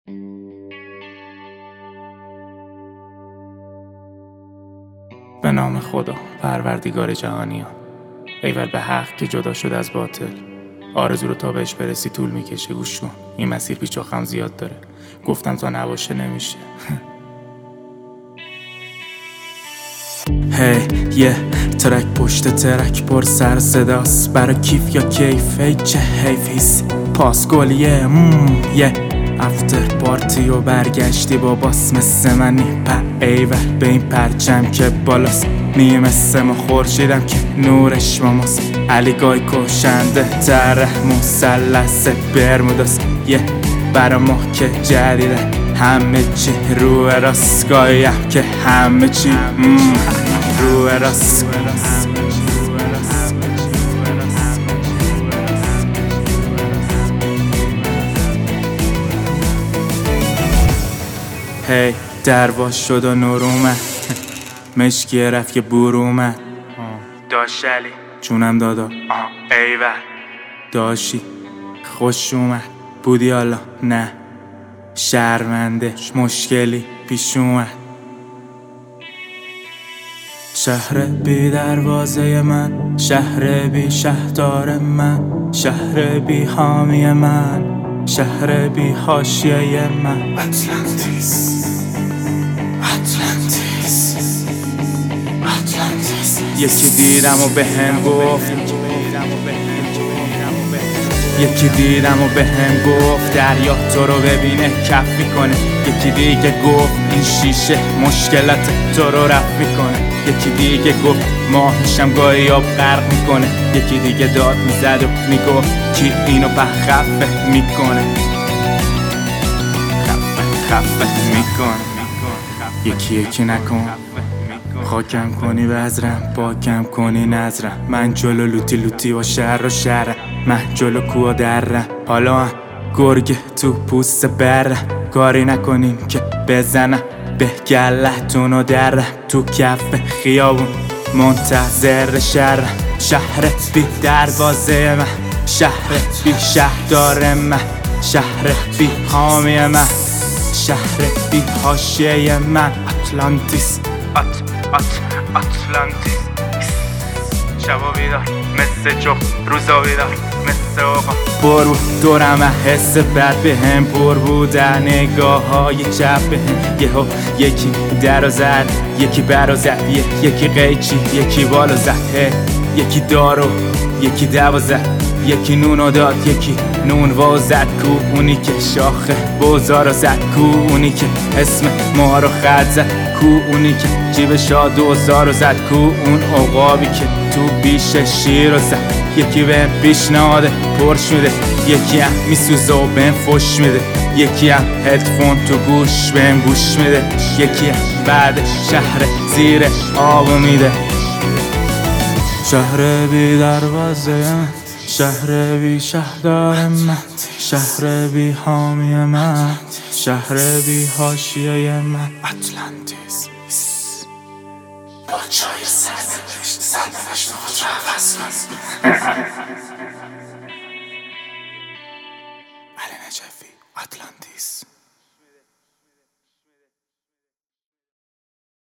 به نام خدا پروردگار جهانیان، ایول به حق که جدا شده از باطل. آرزو رو تا بهش برسی طول میکشه. گوش کن، این مسیر پیچ و خم زیاد داره. گفتم تا نباشه نمیشه. یه ترک پشت ترک پر سر صداست، برا کیف یا کیف. ای چه حیفیست پاس گلیه. یه افتر پارتی و برگشتی با باس مثل منی. ایول به این پرچم که بالاست، نیه مثل ما خورشیدم که نورش ماماست. علی گای کشنده تره مثلث برموداست. یه برا ما که جدیده همه چی رو راست، گایم که همه چی رو راست. هی درواز شد و نور اومد، مشکیه رفت که بور اومد. داشت علی چونم دادا ایول داشی خوش اومد. بودی حالا نه شرمنده مشکلی پیش اومد. شهر بی دروازه من، شهر بی شهردار من، شهر بی حامی من، شهر بی حاشیه من. اتلانتیس اتلانتیس اتلانتیس. یکی دیدم و به هم گفت، یکی دیدم و به هم گفت دریا تو رو ببینه کف میکنه. یکی دیگه گفت این شیشه مشکلات تو رو رفت میکنه. یکی دیگه گفت ماهشم گاهی آب غرق میکنه. یکی دیگه داد میزد و میگفت کی اینو خفه میکنه، خفه میکنه. یکی یکی نکن خاکم کنی وزرم، پاکم کنی نظرم. من جلو لوتی لوتی و شهر و شهرم، من جلو کوه درم. حالا هم گرگ تو پوست برم، کاری نکنین که بزنم به گله‌تون و درم. تو کف خیابون منتظر شهرم، شهر بی دروازه من، شهر بی شهردار من، شهر بی حامی من، شهر بی حاشیه من. اتلانتیس اتلانتیس. شبا بیدار مثل جفت، روزا بیدار مثل آقا. برو دورم حس بد به هم پر بودن، نگاه های چپ به هم. یهو یکی در زد، یکی برا زد، یکی قیچی، یکی بالا زد. یکی دارو، یکی دوازد، یکی نونو داد، یکی نون وازد. کو اونی که شاخه بازارو زد، کو اونی که اسم ما رو خط زد، کو اونی که جیبشا 2000 زد، کو اون عقابی که تو بیش شیر رو زد. یکی بهم پیشنهاد پرش میده، یکی هم میسوزه و بهم فش میده، یکی هم هدفون تو گوش بهم گوش میده، یکی هم بعد شهر زیر آبو میده. شهر بی دروازه من، شهر بی شهردار من، شهر بی حامی من، شهر بی حاشیه من. اتلانتیس با چای سرد.